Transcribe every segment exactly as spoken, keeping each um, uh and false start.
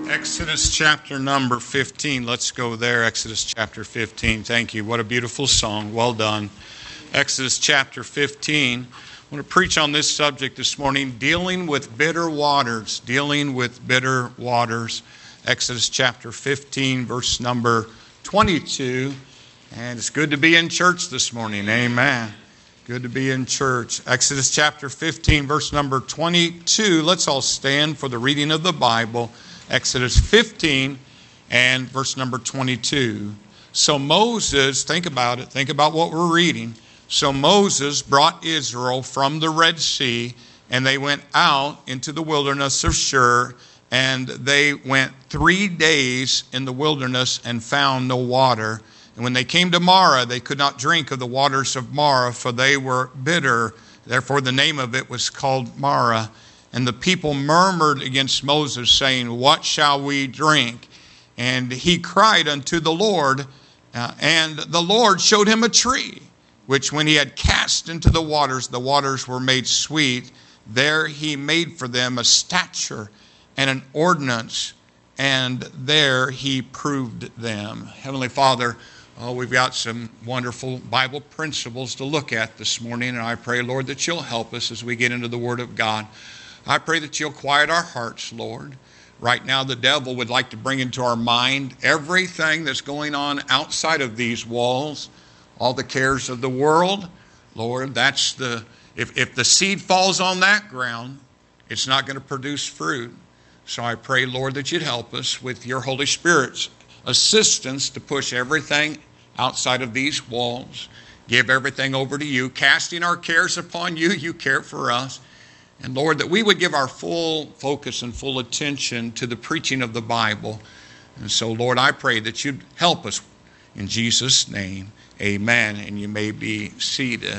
Exodus chapter number fifteen. Let's go there. Exodus chapter fifteen. Thank you. What a beautiful song. Well done. Exodus chapter fifteen. I want to preach on this subject this morning, dealing with bitter waters. Dealing with bitter waters. Exodus chapter fifteen, verse number twenty-two. And it's good to be in church this morning. Amen. Good to be in church. Exodus chapter fifteen, verse number twenty-two. Let's all stand for the reading of the Bible. Exodus fifteen and verse number twenty-two. So Moses, think about it, think about what we're reading. So Moses brought Israel from the Red Sea, and they went out into the wilderness of Shur, and they went three days in the wilderness and found no water. And when they came to Marah, they could not drink of the waters of Marah, for they were bitter. Therefore the name of it was called Marah. And the people murmured against Moses, saying, What shall we drink? And he cried unto the Lord, uh, and the Lord showed him a tree, which when he had cast into the waters, the waters were made sweet. There he made for them a stature and an ordinance, and there he proved them. Heavenly Father, oh, we've got some wonderful Bible principles to look at this morning, and I pray, Lord, that you'll help us as we get into the Word of God. I pray that you'll quiet our hearts, Lord. Right now, the devil would like to bring into our mind everything that's going on outside of these walls, all the cares of the world. Lord, that's the, if, if the seed falls on that ground, it's not going to produce fruit. So I pray, Lord, that you'd help us with your Holy Spirit's assistance to push everything outside of these walls. Give everything over to you, casting our cares upon you. You care for us. And Lord, that we would give our full focus and full attention to the preaching of the Bible. And so, Lord, I pray that you'd help us in Jesus' name. Amen. And you may be seated.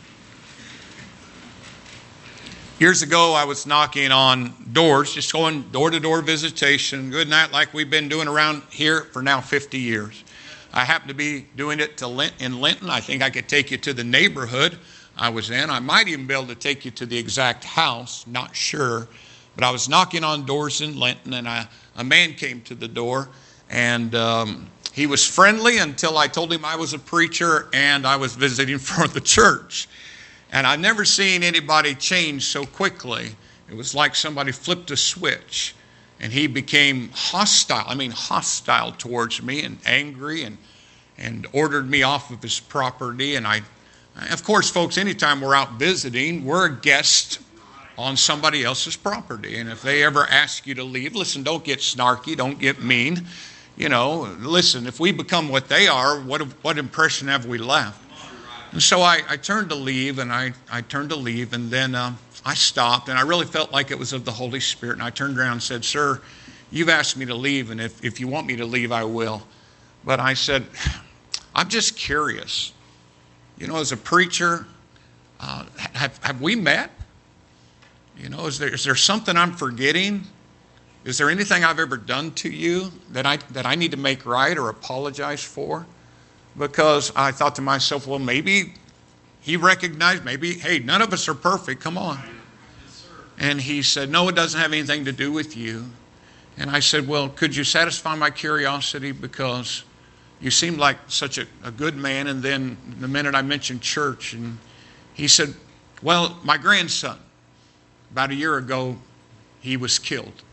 Years ago, I was knocking on doors, just going door-to-door visitation, good night, like we've been doing around here for now fifty years. I happened to be doing it to Lent, in Linton. I think I could take you to the neighborhood I was in. I might even be able to take you to the exact house, not sure. But I was knocking on doors in Linton, and I, a man came to the door, and um, he was friendly until I told him I was a preacher and I was visiting for the church. And I've never seen anybody change so quickly. It was like somebody flipped a switch, and he became hostile. I mean, hostile towards me and angry, and and ordered me off of his property. And I, of course, folks, anytime we're out visiting, we're a guest on somebody else's property. And if they ever ask you to leave, listen, don't get snarky, don't get mean. You know, listen, if we become what they are, what what impression have we left? And so I, I turned to leave, and I, I turned to leave, and then uh, I stopped, and I really felt like it was of the Holy Spirit. And I turned around and said, Sir, you've asked me to leave, and if, if you want me to leave, I will. But I said, I'm just curious. You know, as a preacher, uh, have, have we met? You know, is there, is there something I'm forgetting? Is there anything I've ever done to you that I, that I need to make right or apologize for? Because I thought to myself, well, maybe he recognized, maybe, hey, none of us are perfect, come on. And he said, no, it doesn't have anything to do with you. And I said, well, could you satisfy my curiosity, because you seemed like such a, a good man. And then the minute I mentioned church, and he said, well, my grandson, about a year ago, he was killed.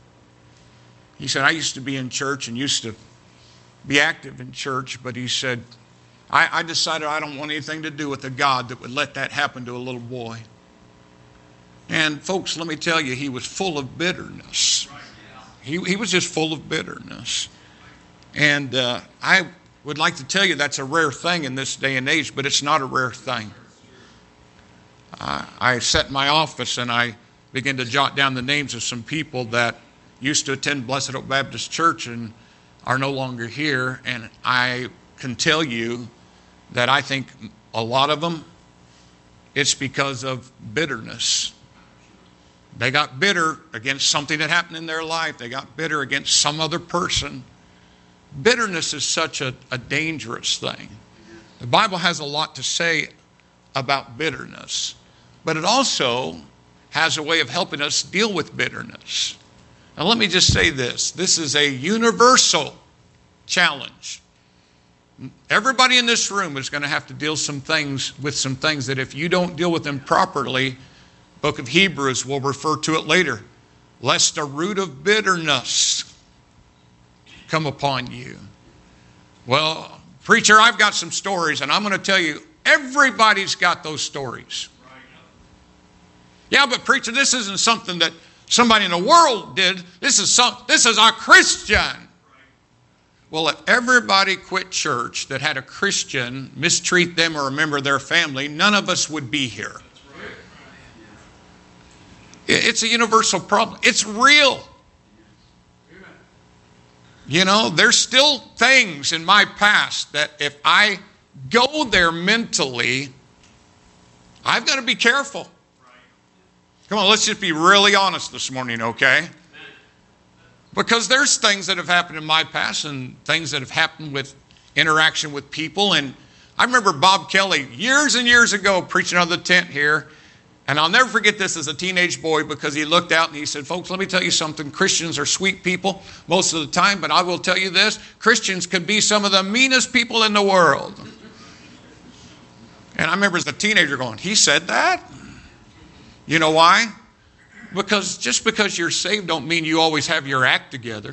He said, I used to be in church and used to be active in church, but he said, I, I decided I don't want anything to do with a God that would let that happen to a little boy. And folks, let me tell you, he was full of bitterness. He, he was just full of bitterness. And uh, I would like to tell you that's a rare thing in this day and age, but it's not a rare thing. Uh, I sat in my office and I began to jot down the names of some people that used to attend Blessed Hope Baptist Church and are no longer here. And I can tell you that I think a lot of them, it's because of bitterness. They got bitter against something that happened in their life. They got bitter against some other person. Bitterness is such a, a dangerous thing. The Bible has a lot to say about bitterness, but it also has a way of helping us deal with bitterness. Now let me just say this. This is a universal challenge. Everybody in this room is going to have to deal some things with some things that if you don't deal with them properly, book of Hebrews will refer to it later. Lest a root of bitterness come upon you. Well, preacher, I've got some stories, and I'm going to tell you, everybody's got those stories. Yeah, but preacher, this isn't something that somebody in the world did. This is some, this is a Christian. Well, if everybody quit church that had a Christian mistreat them or a member of their family, none of us would be here. It's a universal problem. It's real. You know, there's still things in my past that if I go there mentally, I've got to be careful. Come on, let's just be really honest this morning, okay? Because there's things that have happened in my past and things that have happened with interaction with people. And I remember Bob Kelly years and years ago preaching on the tent here. And I'll never forget this as a teenage boy because he looked out and he said, folks, let me tell you something. Christians are sweet people most of the time, but I will tell you this. Christians can be some of the meanest people in the world. And I remember as a teenager going, he said that? You know why? Because just because you're saved don't mean you always have your act together.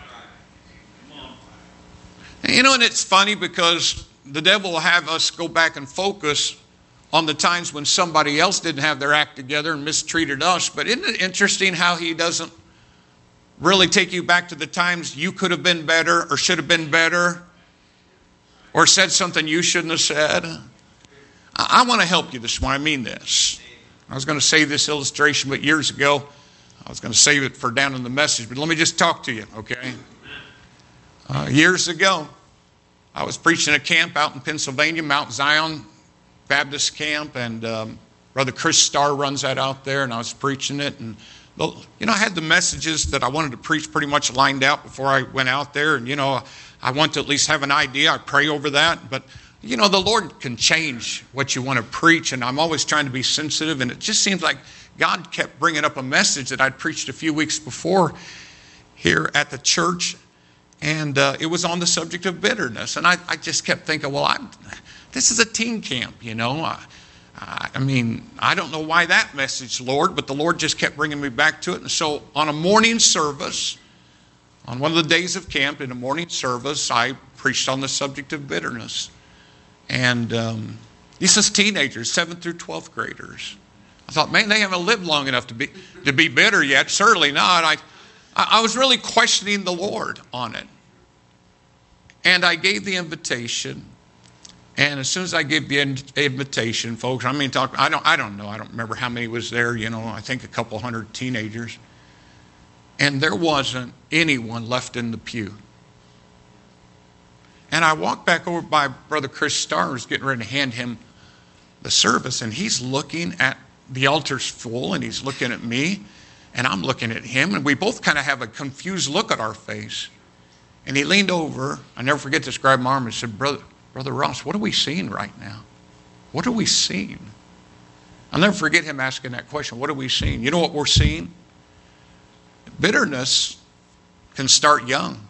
And you know, and it's funny because the devil will have us go back and focus on the times when somebody else didn't have their act together and mistreated us. But isn't it interesting how he doesn't really take you back to the times you could have been better or should have been better or said something you shouldn't have said? I, I want to help you this morning. I mean this. I was going to say this illustration, but years ago, I was going to save it for down in the message. But let me just talk to you, okay? Uh, years ago, I was preaching a camp out in Pennsylvania, Mount Zion Baptist Camp, and um, Brother Chris Starr runs that out there, and I was preaching it. And, you know, I had the messages that I wanted to preach pretty much lined out before I went out there. And, you know, I want to at least have an idea. I pray over that. But, you know, the Lord can change what you want to preach, and I'm always trying to be sensitive. And it just seems like God kept bringing up a message that I'd preached a few weeks before here at the church, and uh, it was on the subject of bitterness. And I, I just kept thinking, well, I'm... This is a teen camp, you know. I, I mean, I don't know why that message, Lord, but the Lord just kept bringing me back to it. And so on a morning service, on one of the days of camp, in a morning service, I preached on the subject of bitterness. And um, this is teenagers, seventh through twelfth graders. I thought, man, they haven't lived long enough to be to be bitter yet. Certainly not. I, I was really questioning the Lord on it. And I gave the invitation. And as soon as I gave the invitation, folks, I mean, talk, I don't, I don't know. I don't remember how many was there. You know, I think a couple hundred teenagers. And there wasn't anyone left in the pew. And I walked back over by Brother Chris Starr, who's getting ready to hand him the service, and he's looking at the altar's full, and he's looking at me, and I'm looking at him, and we both kind of have a confused look at our face. And he leaned over. I never forget this. Grabbed my arm and said, "Brother." Brother Ross, what are we seeing right now? What are we seeing? I'll never forget him asking that question. What are we seeing? You know what we're seeing? Bitterness can start young.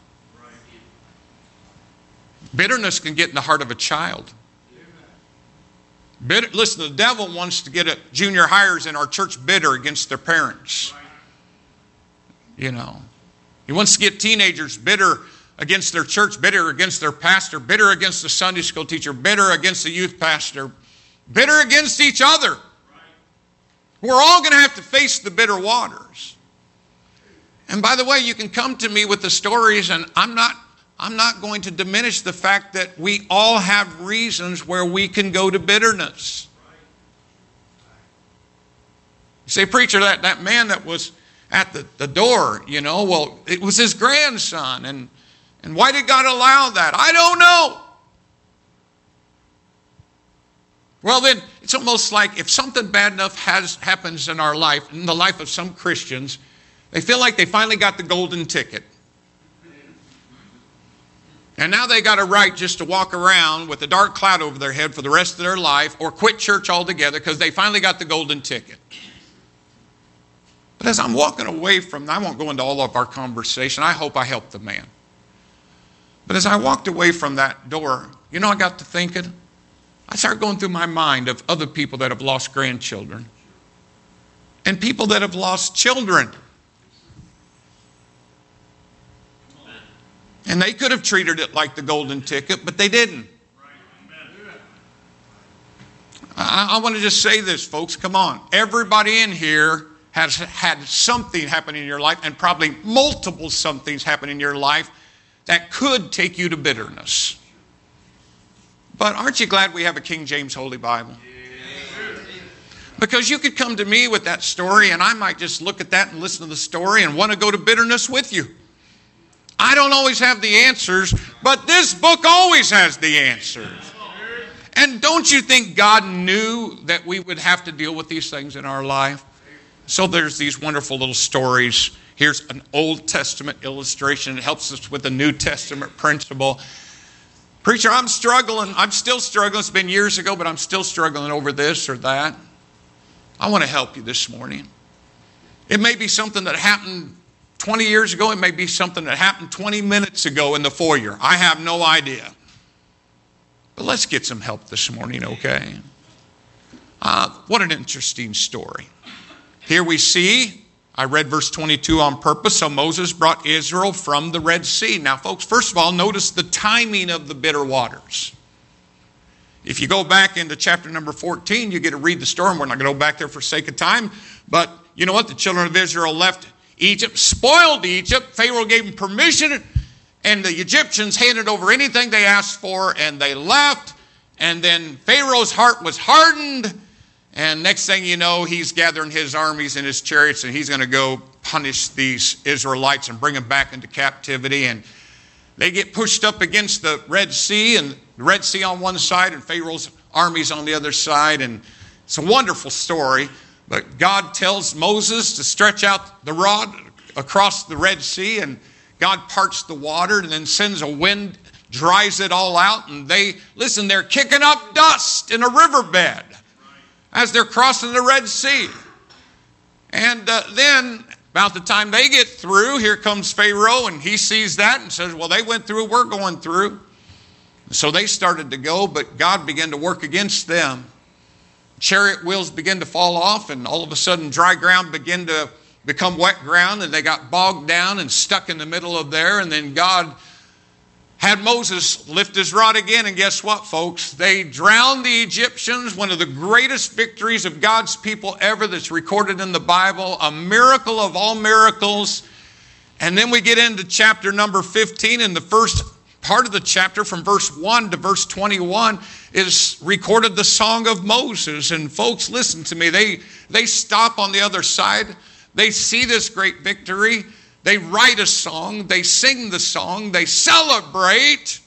Bitterness can get in the heart of a child. Bitter, listen, the devil wants to get a junior hires in our church bitter against their parents. You know, he wants to get teenagers bitter against their church, bitter against their pastor, bitter against the Sunday school teacher, bitter against the youth pastor, bitter against each other. We're all going to have to face the bitter waters. And by the way, you can come to me with the stories, and I'm not, I'm not going to diminish the fact that we all have reasons where we can go to bitterness. You say, preacher, that, that man that was at the, the door, you know, well, it was his grandson, and And why did God allow that? I don't know. Well, then, it's almost like if something bad enough has happens in our life, in the life of some Christians, they feel like they finally got the golden ticket. And now they got a right just to walk around with a dark cloud over their head for the rest of their life or quit church altogether because they finally got the golden ticket. But as I'm walking away from, I won't go into all of our conversation. I hope I helped the man. But as I walked away from that door, you know, I got to thinking, I started going through my mind of other people that have lost grandchildren and people that have lost children. And they could have treated it like the golden ticket, but they didn't. I, I want to just say this, folks. Come on. Everybody in here has had something happen in your life, and probably multiple somethings happen in your life that could take you to bitterness. But aren't you glad we have a King James Holy Bible? Because you could come to me with that story, and I might just look at that and listen to the story and want to go to bitterness with you. I don't always have the answers, but this book always has the answers. And don't you think God knew that we would have to deal with these things in our life? So there's these wonderful little stories. Here's an Old Testament illustration. It helps us with the New Testament principle. Preacher, I'm struggling. I'm still struggling. It's been years ago, but I'm still struggling over this or that. I want to help you this morning. It may be something that happened twenty years ago. It may be something that happened twenty minutes ago in the foyer. I have no idea. But let's get some help this morning, okay? Uh, what an interesting story. Here we see, I read verse twenty-two on purpose. So Moses brought Israel from the Red Sea. Now, folks, first of all, notice the timing of the bitter waters. If you go back into chapter number fourteen, you get to read the story. We're not going to go back there for sake of time. But you know what? The children of Israel left Egypt, spoiled Egypt. Pharaoh gave them permission, and the Egyptians handed over anything they asked for, and they left. And then Pharaoh's heart was hardened. And next thing you know, he's gathering his armies and his chariots, and he's going to go punish these Israelites and bring them back into captivity. And they get pushed up against the Red Sea, and the Red Sea on one side and Pharaoh's armies on the other side. And it's a wonderful story. But God tells Moses to stretch out the rod across the Red Sea, and God parts the water and then sends a wind, dries it all out. And they, listen, they're kicking up dust in a riverbed as they're crossing the Red Sea. And uh, then about the time they get through, here comes Pharaoh, and he sees that and says, well, they went through, we're going through. So they started to go, but God began to work against them. Chariot wheels began to fall off, and all of a sudden dry ground began to become wet ground, and they got bogged down and stuck in the middle of there. And then God had Moses lift his rod again, and guess what, folks? They drowned the Egyptians, one of the greatest victories of God's people ever that's recorded in the Bible, a miracle of all miracles. And then we get into chapter number fifteen, and the first part of the chapter from verse one to verse twenty-one is recorded the Song of Moses. And folks, listen to me. They, they stop on the other side. They see this great victory. They write a song, they sing the song, they celebrate,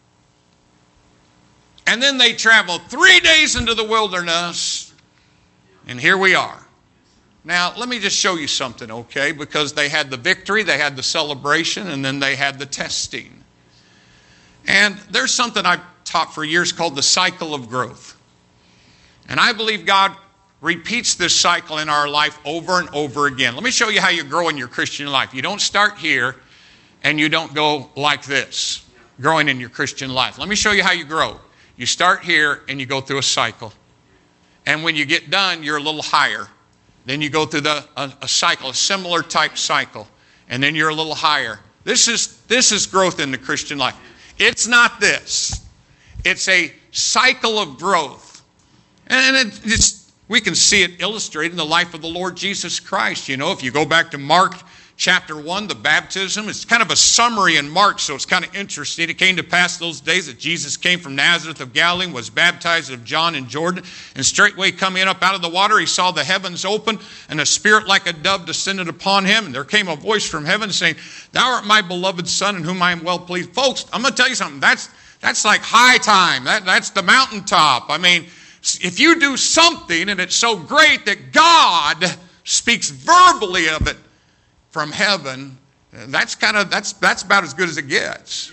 and then they travel three days into the wilderness, and here we are. Now, let me just show you something, okay? Because they had the victory, they had the celebration, and then they had the testing. And there's something I've taught for years called the cycle of growth. And I believe God repeats this cycle in our life over and over again. Let me show you how you grow in your Christian life. You don't start here and you don't go like this, growing in your Christian life. Let me show you how you grow. You start here and you go through a cycle. And when you get done, you're a little higher. Then you go through the, a, a cycle, a similar type cycle. And then you're a little higher. This is, this is growth in the Christian life. It's not this. It's a cycle of growth. And it, it's we can see it illustrated in the life of the Lord Jesus Christ. You know, if you go back to Mark chapter one, the baptism, it's kind of a summary in Mark, so it's kind of interesting. It came to pass those days that Jesus came from Nazareth of Galilee, was baptized of John in Jordan, and straightway coming up out of the water, he saw the heavens open, and a spirit like a dove descended upon him, and there came a voice from heaven saying, "Thou art my beloved Son, in whom I am well pleased." Folks, I'm going to tell you something. That's, that's like high time. That, that's the mountaintop. I mean, if you do something and it's so great that God speaks verbally of it from heaven, that's kind of that's that's about as good as it gets.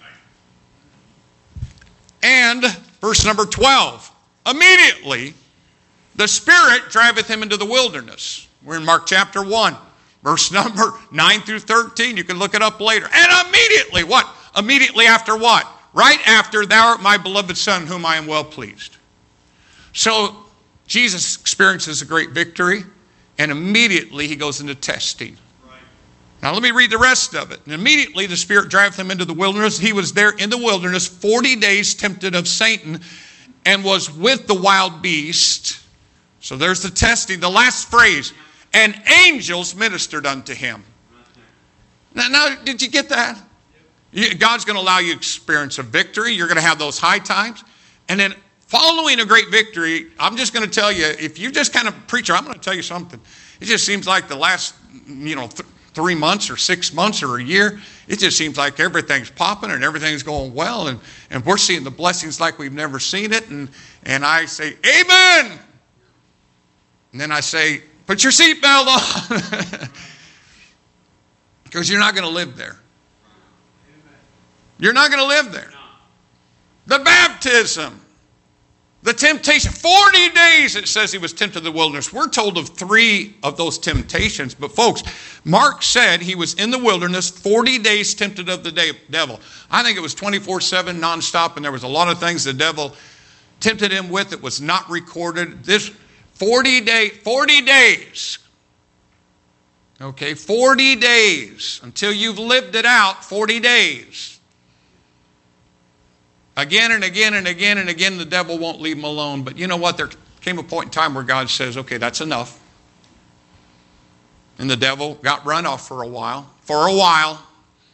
And verse number twelve, immediately the Spirit driveth him into the wilderness. We're in Mark chapter one, verse number nine through thirteen. You can look it up later. And immediately, what? Immediately after what? Right after, thou art my beloved Son, whom I am well pleased. So Jesus experiences a great victory, and immediately he goes into testing. Right. Now let me read the rest of it. And immediately the Spirit driveth him into the wilderness. He was there in the wilderness forty days tempted of Satan, and was with the wild beast. So there's the testing. The last phrase, and angels ministered unto him. Now, now did you get that? God's going to allow you to experience a victory. You're going to have those high times. And then following a great victory, I'm just going to tell you, if you just kind of preacher, I'm going to tell you something. It just seems like the last, you know, th- three months or six months or a year, it just seems like everything's popping and everything's going well. And, and we're seeing the blessings like we've never seen it. And, and I say, amen. And then I say, put your seatbelt on. Because you're not going to live there. You're not going to live there. The baptism, the temptation, forty days it says he was tempted in the wilderness. We're told of three of those temptations. But folks, Mark said he was in the wilderness forty days tempted of the devil. I think it was twenty-four seven nonstop, and there was a lot of things the devil tempted him with that was not recorded. This forty day, forty days. Okay, forty days. Until you've lived it out, forty days. Again and again and again and again, the devil won't leave him alone. But you know what? There came a point in time where God says, okay, that's enough. And the devil got run off for a while. For a while.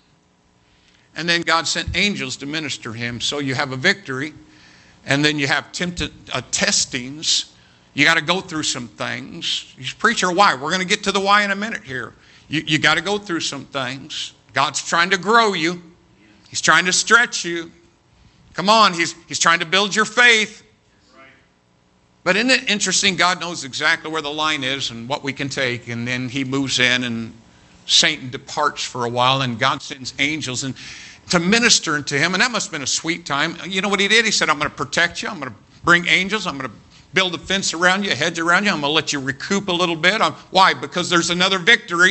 And then God sent angels to minister him. So you have a victory. And then you have tempted, uh, testings. You got to go through some things. You preacher, why? We're going to get to the why in a minute here. You, you got to go through some things. God's trying to grow you. He's trying to stretch you. Come on, he's, he's trying to build your faith. But isn't it interesting? God knows exactly where the line is and what we can take. And then he moves in and Satan departs for a while. And God sends angels and to minister to him. And that must have been a sweet time. You know what he did? He said, I'm going to protect you. I'm going to bring angels. I'm going to build a fence around you, a hedge around you. I'm going to let you recoup a little bit. I'm, why? Because there's another victory.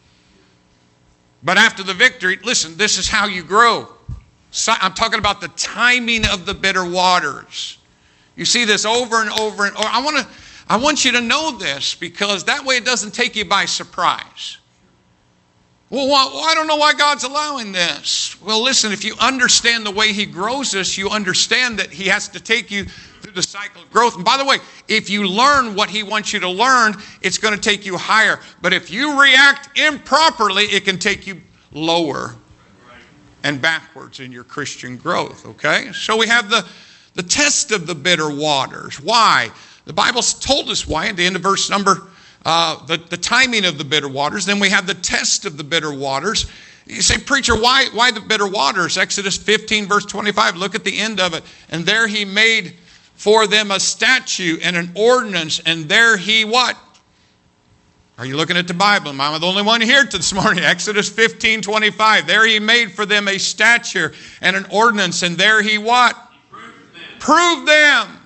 But after the victory, listen, this is how you grow. I'm talking about the timing of the bitter waters. You see this over and over and over. I want to, I want you to know this because that way it doesn't take you by surprise. Well, well, I don't know why God's allowing this. Well, listen, if you understand the way he grows us, you understand that he has to take you through the cycle of growth. And by the way, if you learn what he wants you to learn, it's going to take you higher. But if you react improperly, it can take you lower and backwards in your Christian growth, okay? So we have the, the test of the bitter waters. Why? The Bible's told us why at the end of verse number, uh, the, the timing of the bitter waters. Then we have the test of the bitter waters. You say, preacher, why, why the bitter waters? Exodus fifteen, verse twenty-five, look at the end of it. And there he made for them a statute and an ordinance, and there he what? Are you looking at the Bible? Am I the only one here this morning? Exodus fifteen, twenty-five. There he made for them a statute and an ordinance. And there he what? He proved them. Proved them.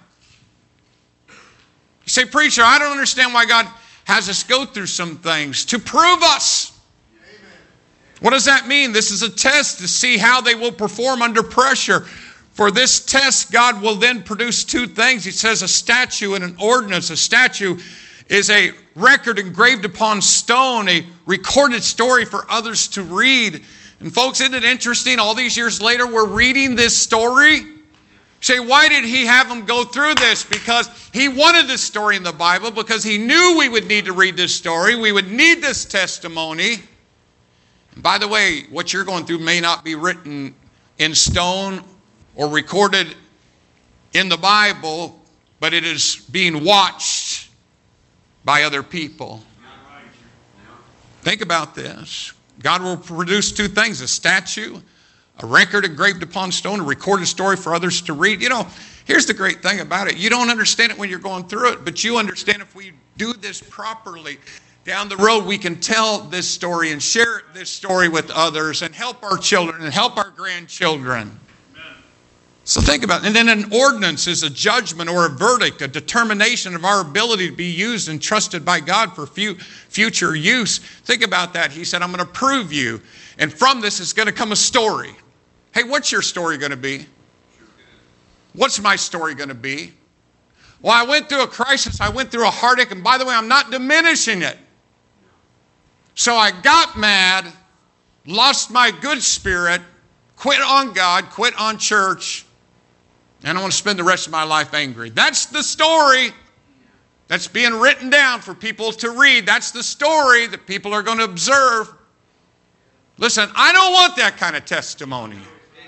You say, preacher, I don't understand why God has us go through some things. To prove us. Amen. What does that mean? This is a test to see how they will perform under pressure. For this test, God will then produce two things. He says a statute and an ordinance. A statute is a record engraved upon stone, a recorded story for others to read. And folks, isn't it interesting? All these years later, we're reading this story. You say, why did he have them go through this? Because he wanted this story in the Bible, because he knew we would need to read this story. We would need this testimony. And by the way, what you're going through may not be written in stone or recorded in the Bible, but it is being watched by other people. Think about this. God will produce two things, a statue, a record engraved upon stone, a recorded story for others to read. You know, here's the great thing about it. You don't understand it when you're going through it, but you understand if we do this properly, down the road we can tell this story and share this story with others and help our children and help our grandchildren. Amen. So think about it. And then an ordinance is a judgment or a verdict, a determination of our ability to be used and trusted by God for future use. Think about that. He said, I'm going to prove you. And from this is going to come a story. Hey, what's your story going to be? What's my story going to be? Well, I went through a crisis. I went through a heartache. And by the way, I'm not diminishing it. So I got mad, lost my good spirit, quit on God, quit on church, and I want to spend the rest of my life angry. That's the story that's being written down for people to read. That's the story that people are going to observe. Listen, I don't want that kind of testimony.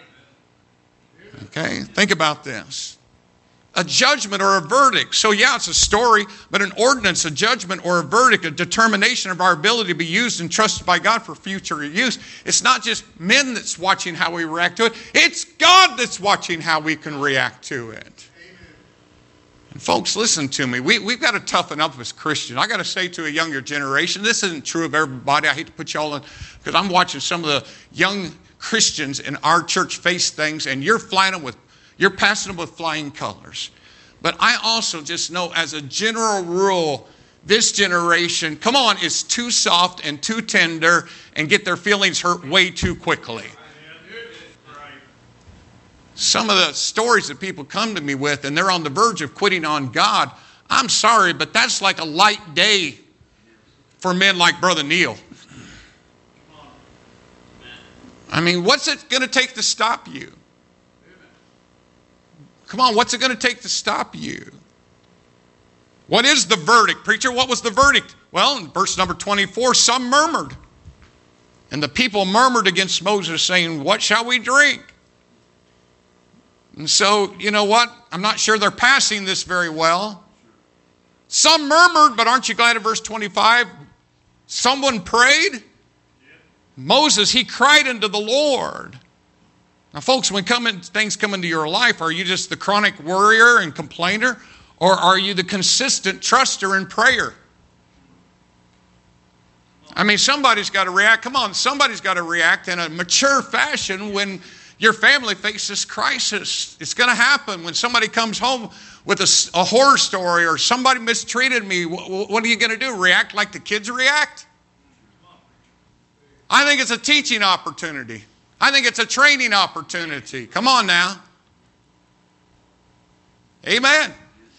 Okay, think about this. A judgment or a verdict. So yeah, it's a story, but an ordinance, a judgment or a verdict, a determination of our ability to be used and trusted by God for future use. It's not just men that's watching how we react to it. It's God that's watching how we can react to it. And folks, listen to me. We, we've got to toughen up as Christians. I got to say to a younger generation, this isn't true of everybody. I hate to put you all in, because I'm watching some of the young Christians in our church face things, and you're flying them with You're passing them with flying colors. But I also just know as a general rule, this generation, come on, is too soft and too tender and get their feelings hurt way too quickly. Some of the stories that people come to me with, and they're on the verge of quitting on God, I'm sorry, but that's like a light day for men like Brother Neil. I mean, what's it going to take to stop you? Come on, what's it going to take to stop you? What is the verdict? Preacher, what was the verdict? Well, in verse number twenty-four, some murmured. And the people murmured against Moses, saying, what shall we drink? And so, you know what? I'm not sure they're passing this very well. Some murmured, but aren't you glad in verse twenty-five? Someone prayed. Moses, he cried unto the Lord. Now, folks, when come in, things come into your life, are you just the chronic worrier and complainer, or are you the consistent truster in prayer? I mean, somebody's got to react. Come on, somebody's got to react in a mature fashion when your family faces crisis. It's going to happen when somebody comes home with a, a horror story, or somebody mistreated me. What, what are you going to do? React like the kids react? I think it's a teaching opportunity. I think it's a training opportunity. Come on now. Amen.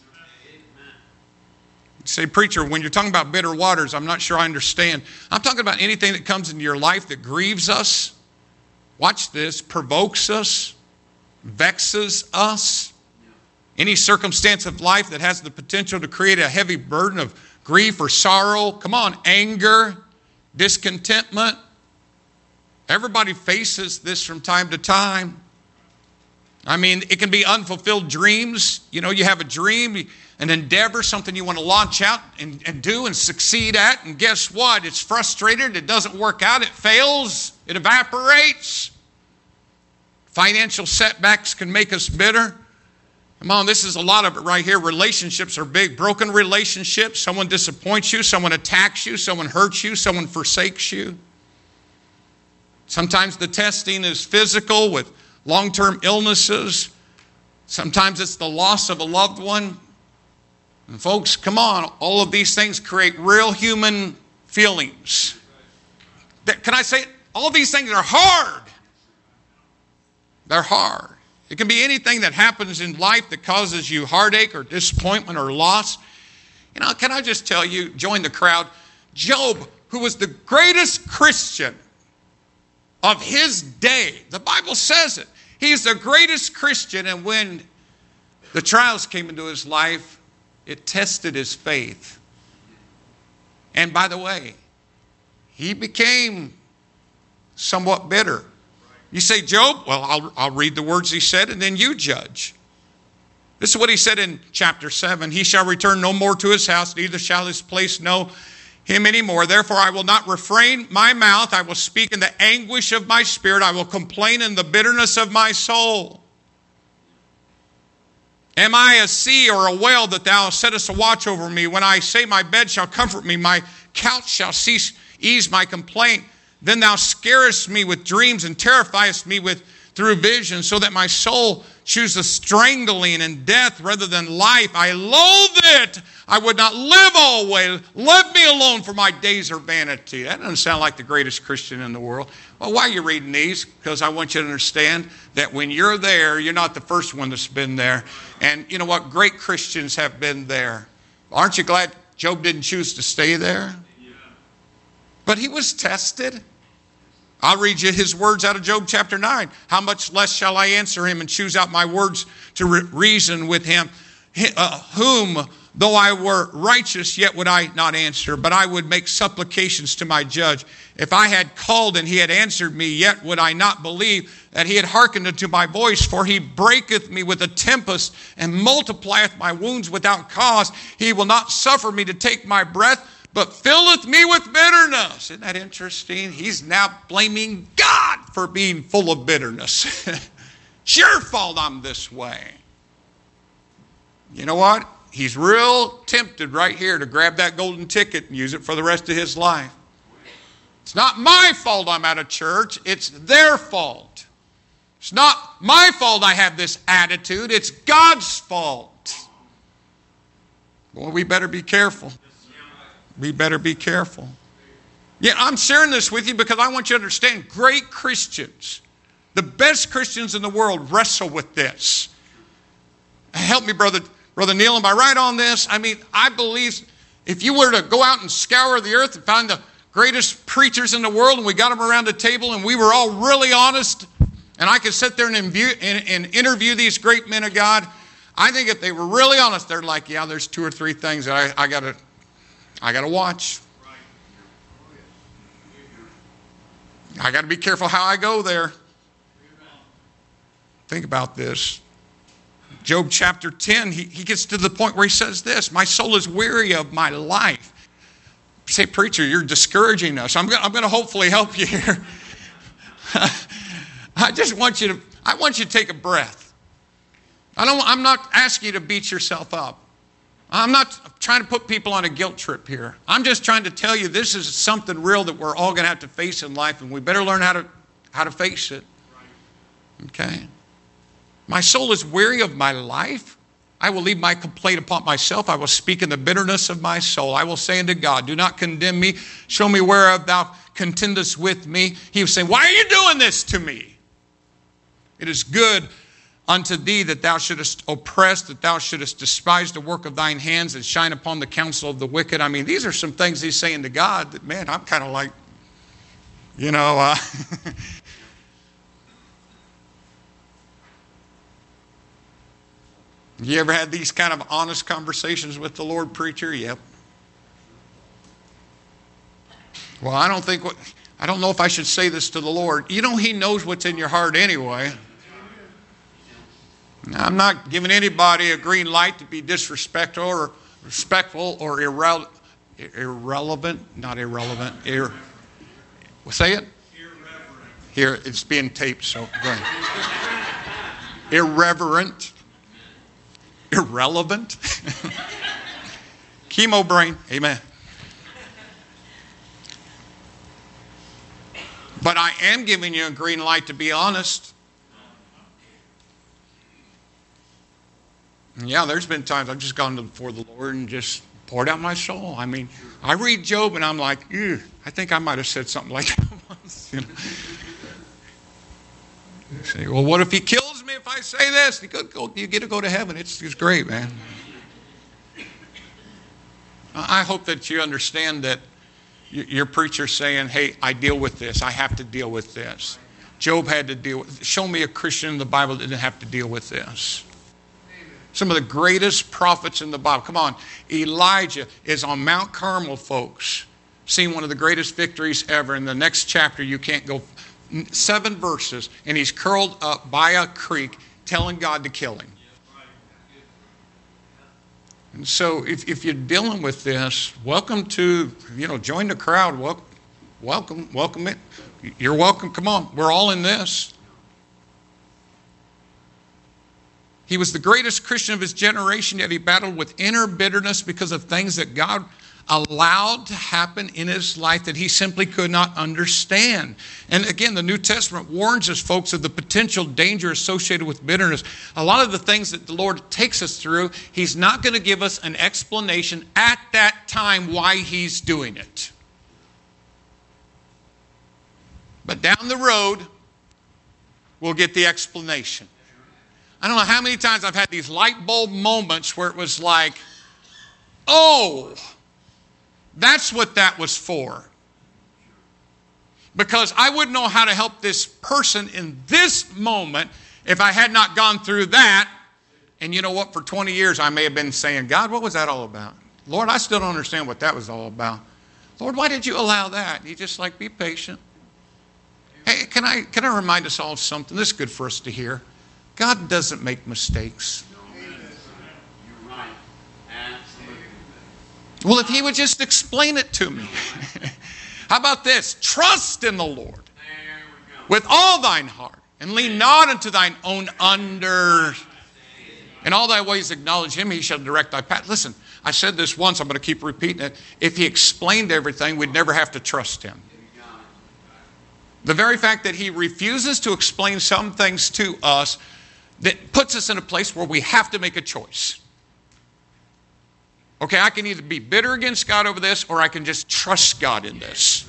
You say, preacher, when you're talking about bitter waters, I'm not sure I understand. I'm talking about anything that comes into your life that grieves us. Watch this. Provokes us. Vexes us. Any circumstance of life that has the potential to create a heavy burden of grief or sorrow. Come on. Anger. Discontentment. Everybody faces this from time to time. I mean, it can be unfulfilled dreams. You know, you have a dream, an endeavor, something you want to launch out and, and do and succeed at. And guess what? It's frustrated. It doesn't work out. It fails. It evaporates. Financial setbacks can make us bitter. Come on, this is a lot of it right here. Relationships are big. Broken relationships. Someone disappoints you. Someone attacks you. Someone hurts you. Someone forsakes you. Sometimes the testing is physical with long-term illnesses. Sometimes it's the loss of a loved one. And folks, come on, all of these things create real human feelings. Can I say it? All of these things are hard. They're hard. It can be anything that happens in life that causes you heartache or disappointment or loss. You know, can I just tell you, join the crowd, Job, who was the greatest Christian of his day. The Bible says it. He's the greatest Christian, and when the trials came into his life, it tested his faith. And by the way, he became somewhat bitter. You say, Job? Well, I'll, I'll read the words he said, and then you judge. This is what he said in chapter seven. He shall return no more to his house, neither shall his place know him anymore. Therefore, I will not refrain my mouth. I will speak in the anguish of my spirit. I will complain in the bitterness of my soul. Am I a sea or a whale that thou settest a watch over me? When I say my bed shall comfort me, my couch shall cease, ease my complaint. Then thou scarest me with dreams and terrifiest me with through vision, so that my soul chooses strangling and death rather than life. I loathe it. I would not live always. Let me alone, for my days are vanity. That doesn't sound like the greatest Christian in the world. Well, why are you reading these? Because I want you to understand that when you're there, you're not the first one that's been there. And you know what? Great Christians have been there. Aren't you glad Job didn't choose to stay there? But he was tested. I'll read you his words out of Job chapter nine. How much less shall I answer him and choose out my words to re- reason with him? Uh, whom, though I were righteous, yet would I not answer, but I would make supplications to my judge. If I had called and he had answered me, yet would I not believe that he had hearkened unto my voice. For he breaketh me with a tempest and multiplieth my wounds without cause. He will not suffer me to take my breath, but filleth me with bitterness. Isn't that interesting? He's now blaming God for being full of bitterness. It's your fault I'm this way. You know what? He's real tempted right here to grab that golden ticket and use it for the rest of his life. It's not my fault I'm out of church. It's their fault. It's not my fault I have this attitude. It's God's fault. Boy, we better be careful. We better be careful. Yeah, I'm sharing this with you because I want you to understand great Christians, the best Christians in the world, wrestle with this. Help me, brother, brother Neil. Am I right on this? I mean, I believe if you were to go out and scour the earth and find the greatest preachers in the world, and we got them around the table, and we were all really honest, and I could sit there and, imbu- and, and interview these great men of God, I think if they were really honest, they're like, yeah, there's two or three things that I, I got to I got to watch. I got to be careful how I go there. Think about this. Job chapter ten, he, he gets to the point where he says this, my soul is weary of my life. You say, preacher, you're discouraging us. I'm going I'm going to hopefully help you here. I just want you to, I want you to take a breath. I don't, I'm not asking you to beat yourself up. I'm not trying to put people on a guilt trip here. I'm just trying to tell you this is something real that we're all going to have to face in life, and we better learn how to how to face it. Okay? My soul is weary of my life. I will leave my complaint upon myself. I will speak in the bitterness of my soul. I will say unto God, do not condemn me. Show me whereof thou contendest with me. He was saying, why are you doing this to me? It is good unto thee that thou shouldest oppress, that thou shouldest despise the work of thine hands and shine upon the counsel of the wicked. I mean, these are some things he's saying to God that, man, I'm kind of like, you know, uh, you ever had these kind of honest conversations with the Lord, preacher? Yep. Well, I don't think what, I don't know if I should say this to the Lord. You know, he knows what's in your heart anyway. Now, I'm not giving anybody a green light to be disrespectful or respectful or irre- irrelevant, not irrelevant. Ir- well, say it. Irreverent. Here, it's being taped, so go ahead. Irreverent. Irrelevant. Chemo brain. Amen. But I am giving you a green light to be honest. Yeah, there's been times I've just gone before the Lord and just poured out my soul. I mean, I read Job and I'm like, ew, I think I might have said something like that once. You know? You say, well, what if he kills me if I say this? You, go, you get to go to heaven. It's, it's great, man. I hope that you understand that your preacher's saying, hey, I deal with this. I have to deal with this. Job had to deal with it. Show me a Christian in the Bible that didn't have to deal with this. Some of the greatest prophets in the Bible. Come on. Elijah is on Mount Carmel, folks. Seen one of the greatest victories ever. In the next chapter, you can't go seven verses, and he's curled up by a creek telling God to kill him. And so if, if you're dealing with this, welcome to, you know, join the crowd. Welcome, welcome, welcome it. You're welcome. Come on. We're all in this. He was the greatest Christian of his generation, yet he battled with inner bitterness because of things that God allowed to happen in his life that he simply could not understand. And again, the New Testament warns us, folks, of the potential danger associated with bitterness. A lot of the things that the Lord takes us through, he's not going to give us an explanation at that time why he's doing it. But down the road, we'll get the explanation. I don't know how many times I've had these light bulb moments where it was like, oh, that's what that was for. Because I wouldn't know how to help this person in this moment if I had not gone through that. And you know what? For twenty years, I may have been saying, God, what was that all about? Lord, I still don't understand what that was all about. Lord, why did you allow that? You just like, be patient. Hey, can I, can I remind us all of something? This is good for us to hear. God doesn't make mistakes. Well, if he would just explain it to me. How about this? Trust in the Lord with all thine heart, and lean not unto thine own under. In all thy ways acknowledge him, he shall direct thy path. Listen, I said this once, I'm going to keep repeating it. If he explained everything, we'd never have to trust him. The very fact that he refuses to explain some things to us, that puts us in a place where we have to make a choice. Okay, I can either be bitter against God over this, or I can just trust God in this.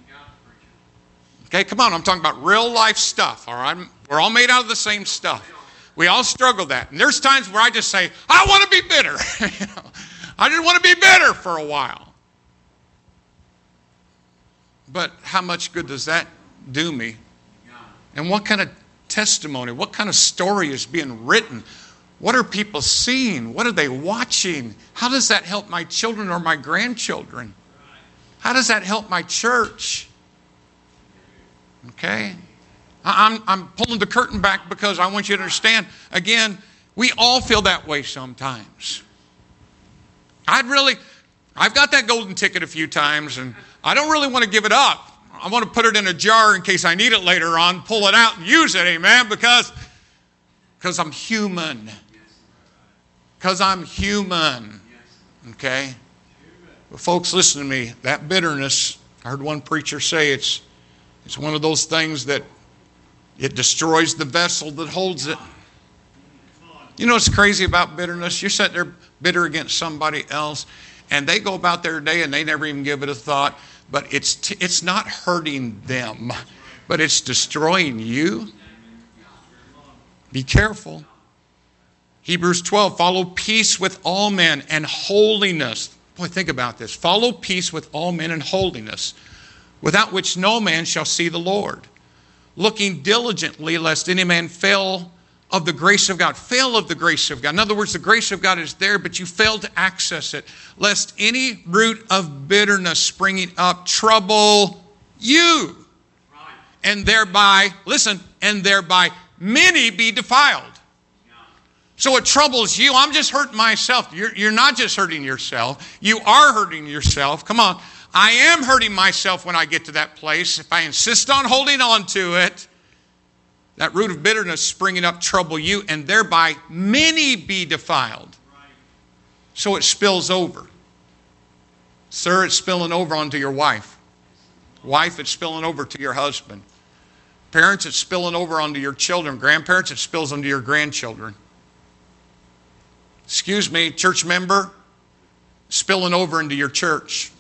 Okay, come on, I'm talking about real life stuff, all right? We're all made out of the same stuff. We all struggle that. And there's times where I just say, I want to be bitter. You know, I just want to be bitter for a while. But how much good does that do me? And what kind of testimony, what kind of story is being written? What are people seeing? What are they watching? How does that help my children or my grandchildren? How does that help my church? Okay? I'm, I'm pulling the curtain back because I want you to understand, again, we all feel that way sometimes. I'd really, I've got that golden ticket a few times, and I don't really want to give it up. I want to put it in a jar in case I need it later on, pull it out and use it, amen, because, because I'm human. Because I'm human. Okay? Well, folks, listen to me. That bitterness, I heard one preacher say it's, it's one of those things that it destroys the vessel that holds it. You know what's crazy about bitterness? You're sitting there bitter against somebody else, and they go about their day and they never even give it a thought. But it's t- it's not hurting them, but it's destroying you. Be careful. Hebrews twelve, follow peace with all men and holiness. Boy, think about this. Follow peace with all men and holiness, without which no man shall see the Lord. Looking diligently, lest any man fail of the grace of God. Fail of the grace of God. In other words, the grace of God is there, but you fail to access it. Lest any root of bitterness springing up trouble you. Right. And thereby, listen, and thereby many be defiled. Yeah. So it troubles you. I'm just hurting myself. You're, you're not just hurting yourself. You are hurting yourself. Come on. I am hurting myself when I get to that place. If I insist on holding on to it, that root of bitterness springing up trouble you, and thereby many be defiled. Right. So it spills over. Sir, it's spilling over onto your wife. Wife, it's spilling over to your husband. Parents, it's spilling over onto your children. Grandparents, it spills onto your grandchildren. Excuse me, church member, spilling over into your church.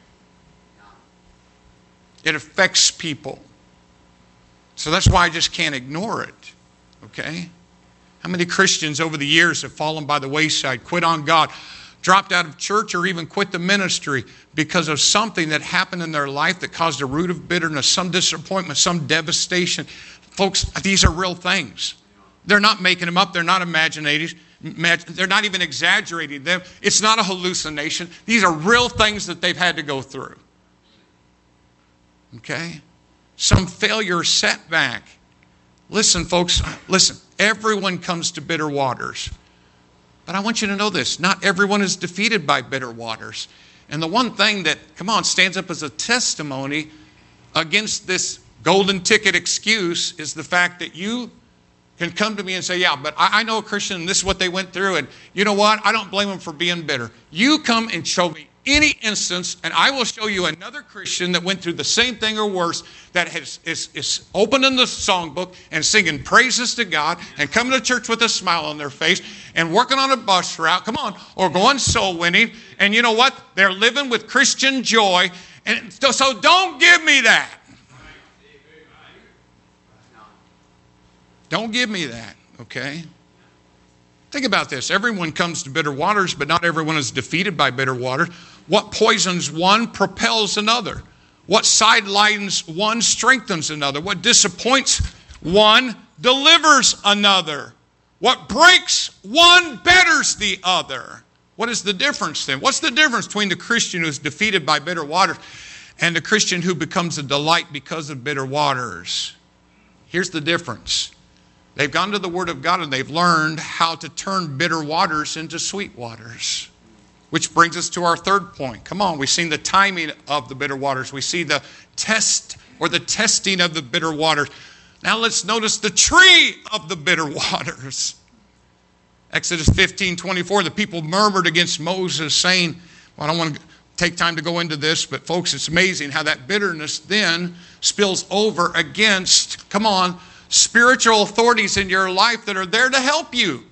It affects people. So that's why I just can't ignore it. Okay? How many Christians over the years have fallen by the wayside, quit on God, dropped out of church, or even quit the ministry because of something that happened in their life that caused a root of bitterness, some disappointment, some devastation? Folks, these are real things. They're not making them up. They're not imaginative. They're not even exaggerating them. It's not a hallucination. These are real things that they've had to go through. Okay? Some failure, setback. Listen, folks, listen. Everyone comes to bitter waters. But I want you to know this. Not everyone is defeated by bitter waters. And the one thing that, come on, stands up as a testimony against this golden ticket excuse is the fact that you can come to me and say, yeah, but I, I know a Christian and this is what they went through. And you know what? I don't blame them for being bitter. You come and show me any instance, and I will show you another Christian that went through the same thing or worse, that has, is, is opening the songbook and singing praises to God and coming to church with a smile on their face and working on a bus route, come on, or going soul winning. And you know what? They're living with Christian joy. And so, so don't give me that. Don't give me that, okay? Think about this. Everyone comes to bitter waters, but not everyone is defeated by bitter water. What poisons one propels another. What sidelines one strengthens another. What disappoints one delivers another. What breaks one betters the other. What is the difference then? What's the difference between the Christian who is defeated by bitter waters and the Christian who becomes a delight because of bitter waters? Here's the difference. They've gone to the Word of God and they've learned how to turn bitter waters into sweet waters. Which brings us to our third point. Come on, we've seen the timing of the bitter waters. We see the test or the testing of the bitter waters. Now let's notice the tree of the bitter waters. Exodus fifteen twenty-four, the people murmured against Moses saying, well, I don't want to take time to go into this, but folks, it's amazing how that bitterness then spills over against, come on, spiritual authorities in your life that are there to help you.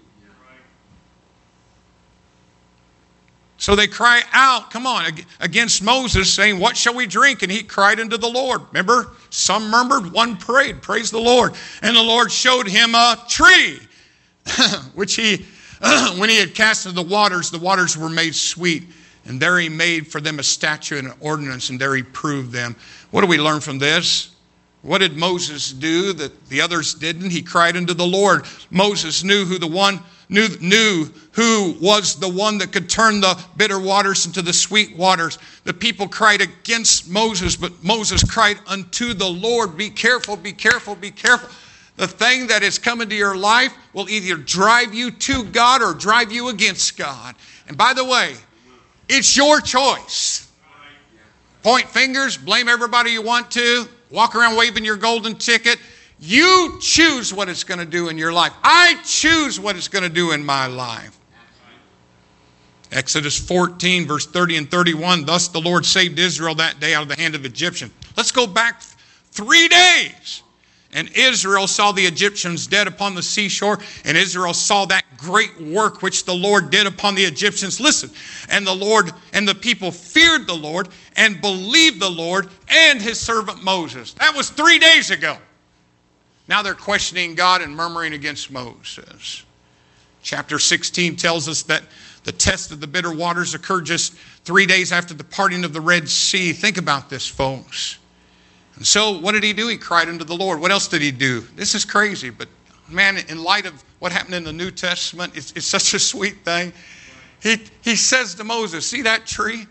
So they cry out, come on, against Moses, saying, what shall we drink? And he cried unto the Lord. Remember, some murmured, one prayed. Praise the Lord. And the Lord showed him a tree, which he, when he had cast into the waters, the waters were made sweet. And there he made for them a statute and an ordinance, and there he proved them. What do we learn from this? What did Moses do that the others didn't? He cried unto the Lord. Moses knew who the one knew knew who was the one that could turn the bitter waters into the sweet waters. The people cried against Moses, but Moses cried unto the Lord. Be careful, be careful, be careful. The thing that is coming to your life will either drive you to God or drive you against God. And by the way, it's your choice. Point fingers, blame everybody you want to, walk around waving your golden ticket. You choose what it's going to do in your life. I choose what it's going to do in my life. Exodus fourteen, verse thirty and thirty-one. Thus the Lord saved Israel that day out of the hand of the Egyptians. Let's go back three days. And Israel saw the Egyptians dead upon the seashore. And Israel saw that great work which the Lord did upon the Egyptians. Listen, and the Lord and the people feared the Lord and believed the Lord and his servant Moses. That was three days ago. Now they're questioning God and murmuring against Moses. Chapter sixteen tells us that the test of the bitter waters occurred just three days after the parting of the Red Sea. Think about this, folks. And so what did he do? He cried unto the Lord. What else did he do? This is crazy, but man, in light of what happened in the New Testament, it's, it's such a sweet thing. He, he says to Moses, see that tree?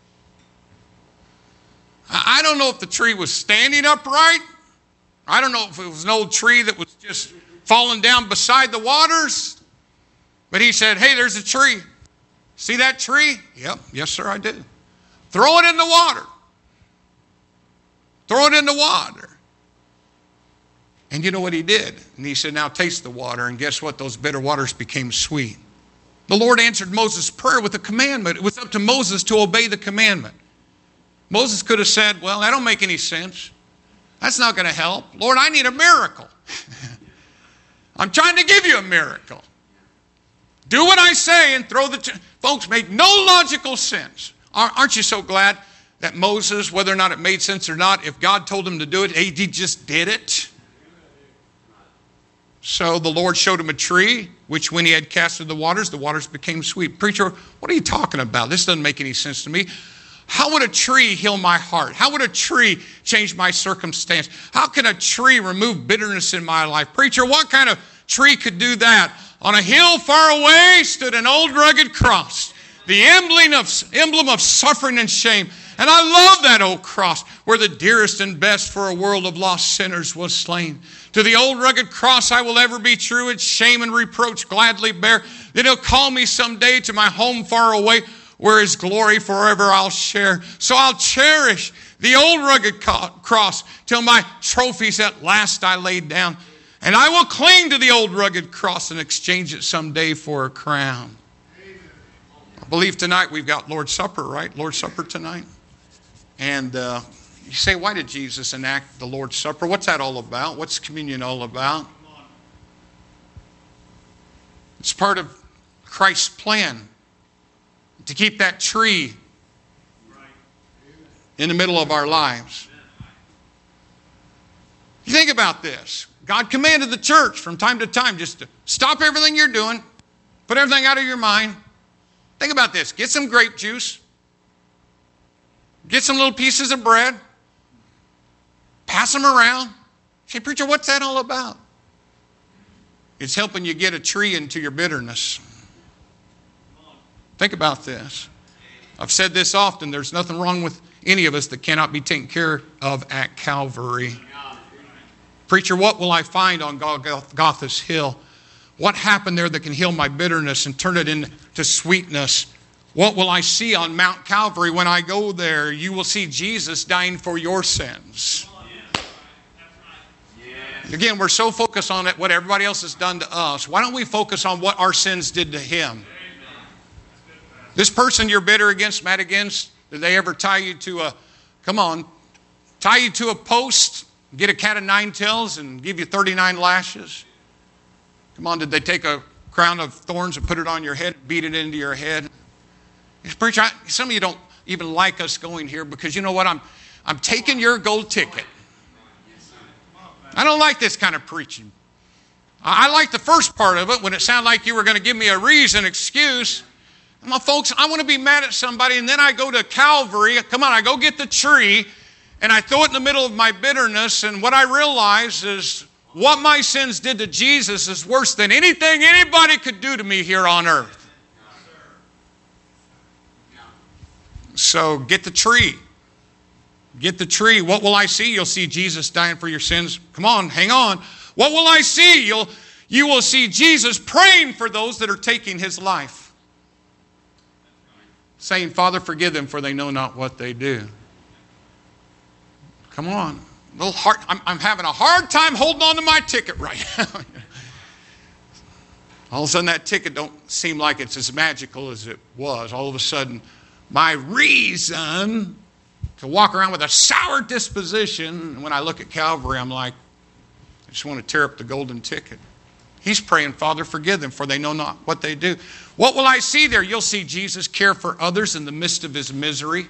I don't know if the tree was standing upright. I don't know if it was an old tree that was just falling down beside the waters. But he said, hey, there's a tree. See that tree? Yep, yes, sir, I do. Throw it in the water. Throw it in the water. And you know what he did? And he said, now taste the water. And guess what? Those bitter waters became sweet. The Lord answered Moses' prayer with a commandment. It was up to Moses to obey the commandment. Moses could have said, well, that don't make any sense. That's not going to help. Lord, I need a miracle. I'm trying to give you a miracle. Do what I say and throw the... T-. Folks, made no logical sense. Aren't you so glad that Moses, whether or not it made sense or not, if God told him to do it, he just did it? So the Lord showed him a tree, which when he had casted the waters, the waters became sweet. Preacher, what are you talking about? This doesn't make any sense to me. How would a tree heal my heart? How would a tree change my circumstance? How can a tree remove bitterness in my life? Preacher, what kind of tree could do that? On a hill far away stood an old rugged cross, the emblem of, emblem of suffering and shame. And I love that old cross where the dearest and best for a world of lost sinners was slain. To the old rugged cross I will ever be true, its shame and reproach gladly bear. Then he'll call me someday to my home far away, where his glory forever I'll share. So I'll cherish the old rugged cross till my trophies at last I laid down. And I will cling to the old rugged cross and exchange it someday for a crown. I believe tonight we've got Lord's Supper, right? Lord's Supper tonight. And uh, you say, why did Jesus enact the Lord's Supper? What's that all about? What's communion all about? It's part of Christ's plan to keep that tree in the middle of our lives. You think about this. God commanded the church from time to time just to stop everything you're doing, put everything out of your mind. Think about this. Get some grape juice. Get some little pieces of bread. Pass them around. Say, preacher, what's that all about? It's helping you get a tree into your bitterness. Think about this. I've said this often. There's nothing wrong with any of us that cannot be taken care of at Calvary. Preacher, what will I find on Golgotha's hill? What happened there that can heal my bitterness and turn it into sweetness? What will I see on Mount Calvary when I go there? You will see Jesus dying for your sins. Again, we're so focused on it, what everybody else has done to us. Why don't we focus on what our sins did to Him? This person you're bitter against, mad against, did they ever tie you to a, come on, tie you to a post, get a cat of nine tails and give you thirty-nine lashes? Come on, did they take a crown of thorns and put it on your head, beat it into your head? Preacher, I, some of you don't even like us going here because you know what? I'm, I'm taking your gold ticket. I don't like this kind of preaching. I, I like the first part of it when it sounded like you were going to give me a reason, excuse. My folks, I want to be mad at somebody and then I go to Calvary. Come on, I go get the tree and I throw it in the middle of my bitterness, and what I realize is what my sins did to Jesus is worse than anything anybody could do to me here on earth. So get the tree. Get the tree. What will I see? You'll see Jesus dying for your sins. Come on, hang on. What will I see? You'll, you will see Jesus praying for those that are taking His life. Saying, Father, forgive them, for they know not what they do. Come on. A little hard, I'm, I'm having a hard time holding on to my ticket right now. All of a sudden that ticket don't seem like it's as magical as it was. All of a sudden my reason to walk around with a sour disposition, when I look at Calvary, I'm like, I just want to tear up the golden ticket. He's praying, Father, forgive them, for they know not what they do. What will I see there? You'll see Jesus care for others in the midst of His misery.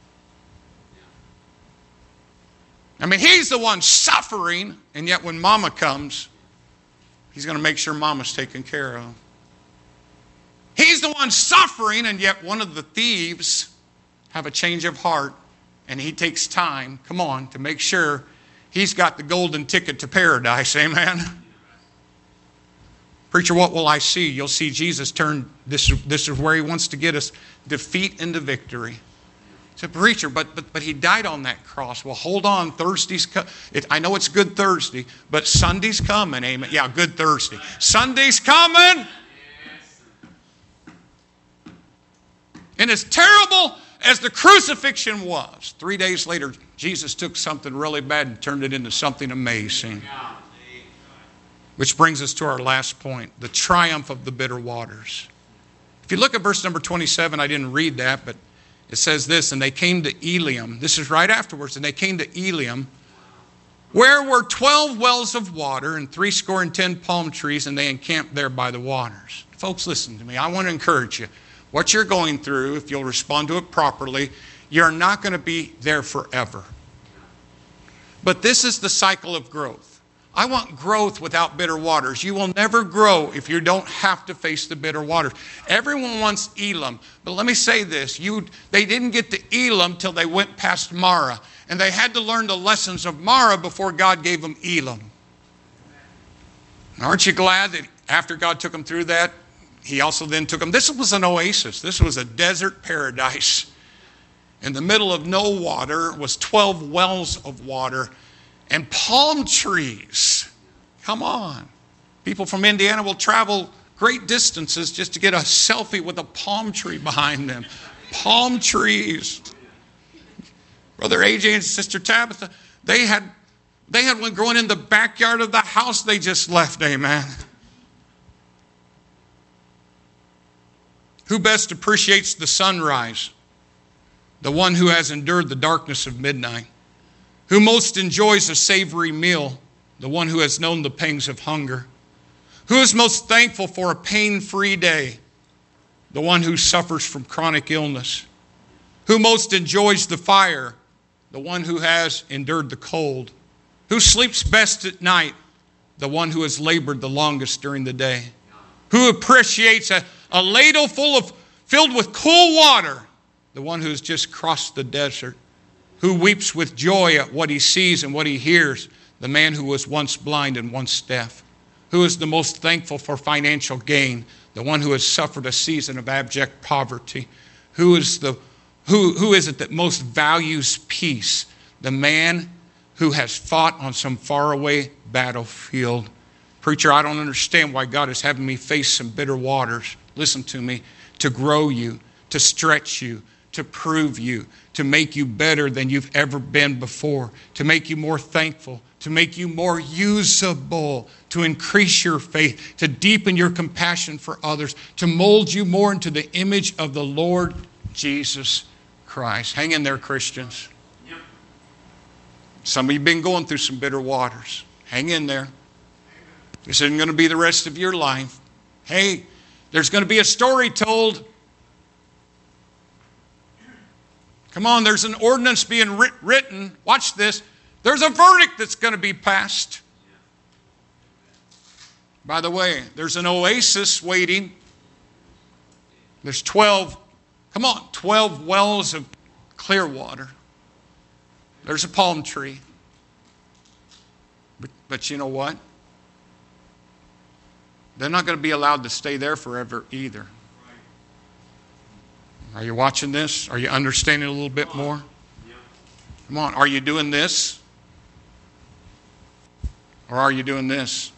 I mean, He's the one suffering, and yet when Mama comes, He's going to make sure Mama's taken care of. He's the one suffering, and yet one of the thieves have a change of heart, and He takes time, come on, to make sure he's got the golden ticket to paradise. Amen? Preacher, what will I see? You'll see Jesus turn, this, this is where He wants to get us, defeat into victory. So, preacher, but, but but He died on that cross. Well, hold on. Thursday's co- it, I know it's Good Thursday, but Sunday's coming. Amen. Yeah, Good Thursday. Sunday's coming. And as terrible as the crucifixion was, three days later, Jesus took something really bad and turned it into something amazing. Which brings us to our last point, the triumph of the bitter waters. If you look at verse number twenty-seven, I didn't read that, but it says this, and they came to Eliam. This is right afterwards. And they came to Eliam, where were twelve wells of water and three score and ten palm trees, and they encamped there by the waters. Folks, listen to me. I want to encourage you. What you're going through, if you'll respond to it properly, you're not going to be there forever. But this is the cycle of growth. I want growth without bitter waters. You will never grow if you don't have to face the bitter waters. Everyone wants Elam. But let me say this. You, they didn't get to Elam till they went past Marah. And they had to learn the lessons of Marah before God gave them Elam. Aren't you glad that after God took them through that, He also then took them. This was an oasis. This was a desert paradise. In the middle of no water was twelve wells of water. And palm trees. Come on. People from Indiana will travel great distances just to get a selfie with a palm tree behind them. Palm trees. Brother A J and Sister Tabitha, they had, they had one growing in the backyard of the house they just left. Amen. Who best appreciates the sunrise? The one who has endured the darkness of midnight. Who most enjoys a savory meal? The one who has known the pangs of hunger. Who is most thankful for a pain-free day? The one who suffers from chronic illness. Who most enjoys the fire? The one who has endured the cold. Who sleeps best at night? The one who has labored the longest during the day. Who appreciates a, a ladle full of, filled with cool water? The one who has just crossed the desert. Who weeps with joy at what he sees and what he hears? The man who was once blind and once deaf. Who is the most thankful for financial gain? The one who has suffered a season of abject poverty. Who is the who, who is it that most values peace? The man who has fought on some faraway battlefield. Preacher, I don't understand why God is having me face some bitter waters. Listen to me. To grow you, to stretch you, to prove you, to make you better than you've ever been before, to make you more thankful, to make you more usable, to increase your faith, to deepen your compassion for others, to mold you more into the image of the Lord Jesus Christ. Hang in there, Christians. Yep. Some of you have been going through some bitter waters. Hang in there. This isn't going to be the rest of your life. Hey, there's going to be a story told. Come on, there's an ordinance being writ- written. Watch this. There's a verdict that's going to be passed. By the way, there's an oasis waiting. There's twelve, come on, twelve wells of clear water. There's a palm tree. But, but you know what? They're not going to be allowed to stay there forever either. Are you watching this? Are you understanding a little bit more? Come on, are you doing this? Or are you doing this?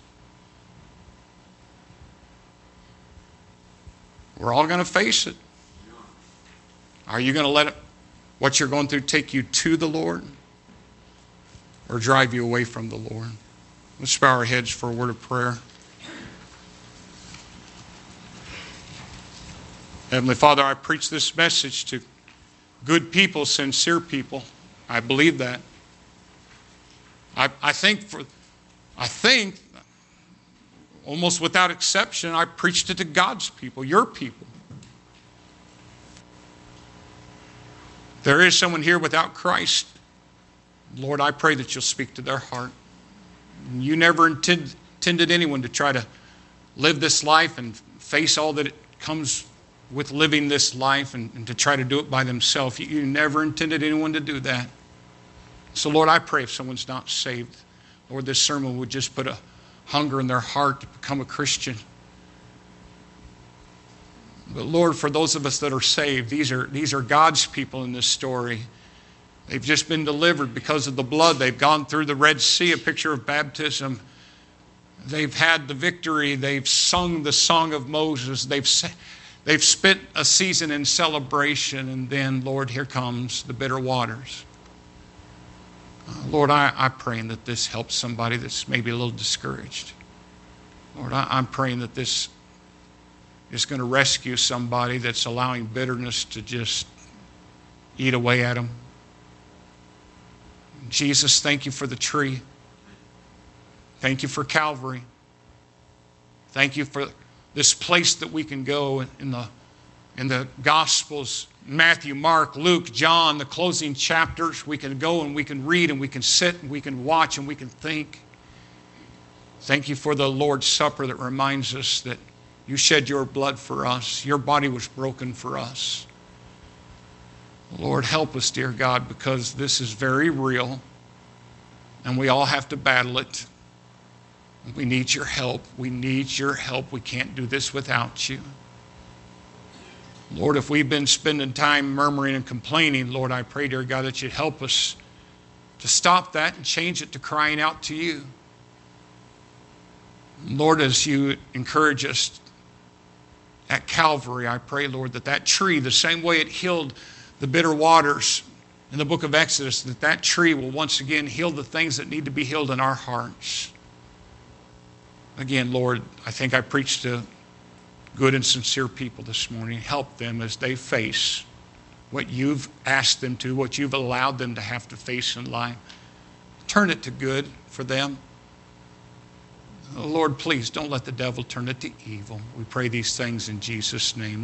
We're all going to face it. Are you going to let it, what you're going through take you to the Lord or drive you away from the Lord? Let's bow our heads for a word of prayer. Heavenly Father, I preach this message to good people, sincere people. I believe that. I, I think for, I think, almost without exception, I preached it to God's people, your people. There is someone here without Christ. Lord, I pray that you'll speak to their heart. You never intend, intended anyone to try to live this life and face all that it comes with living this life and, and to try to do it by themselves. You, you never intended anyone to do that. So, Lord, I pray if someone's not saved, Lord, this sermon would just put a hunger in their heart to become a Christian. But, Lord, for those of us that are saved, these are, these are God's people in this story. They've just been delivered because of the blood. They've gone through the Red Sea, a picture of baptism. They've had the victory. They've sung the song of Moses. They've They've spent a season in celebration, and then, Lord, here comes the bitter waters. Uh, Lord, I, I'm praying that this helps somebody that's maybe a little discouraged. Lord, I, I'm praying that this is going to rescue somebody that's allowing bitterness to just eat away at them. Jesus, thank you for the tree. Thank you for Calvary. Thank you for this place that we can go in the, in the Gospels, Matthew, Mark, Luke, John, the closing chapters. We can go and we can read and we can sit and we can watch and we can think. Thank you for the Lord's Supper that reminds us that you shed your blood for us. Your body was broken for us. Lord, help us, dear God, because this is very real and we all have to battle it. We need your help. We need your help. We can't do this without you. Lord, if we've been spending time murmuring and complaining, Lord, I pray, dear God, that you'd help us to stop that and change it to crying out to you. Lord, as you encourage us at Calvary, I pray, Lord, that that tree, the same way it healed the bitter waters in the book of Exodus, that that tree will once again heal the things that need to be healed in our hearts. Again, Lord, I think I preached to good and sincere people this morning. Help them as they face what you've asked them to, what you've allowed them to have to face in life. Turn it to good for them. Lord, please don't let the devil turn it to evil. We pray these things in Jesus' name.